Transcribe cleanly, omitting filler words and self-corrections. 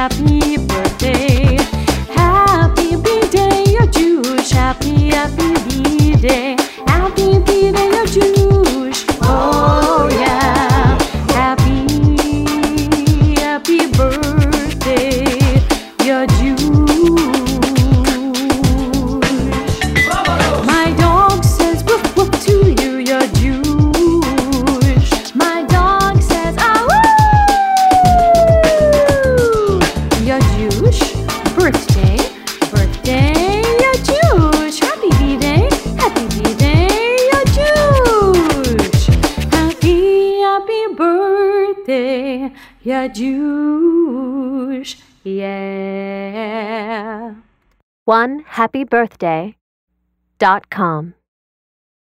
happy birthday. Happy B-Day, you're Jewish. Happy B-Day. Happy B-Day, you're Jewish. Oh yeah. Happy birthday, you're Jewish. My dog says woof woof to you, you're Jewish. My dog says ah woo. You're Jewish. Birthday, you're Jewish. Happy B-Day, you're Jewish. Happy birthday, you're Jewish. Yeah. OneHappyBirthday.com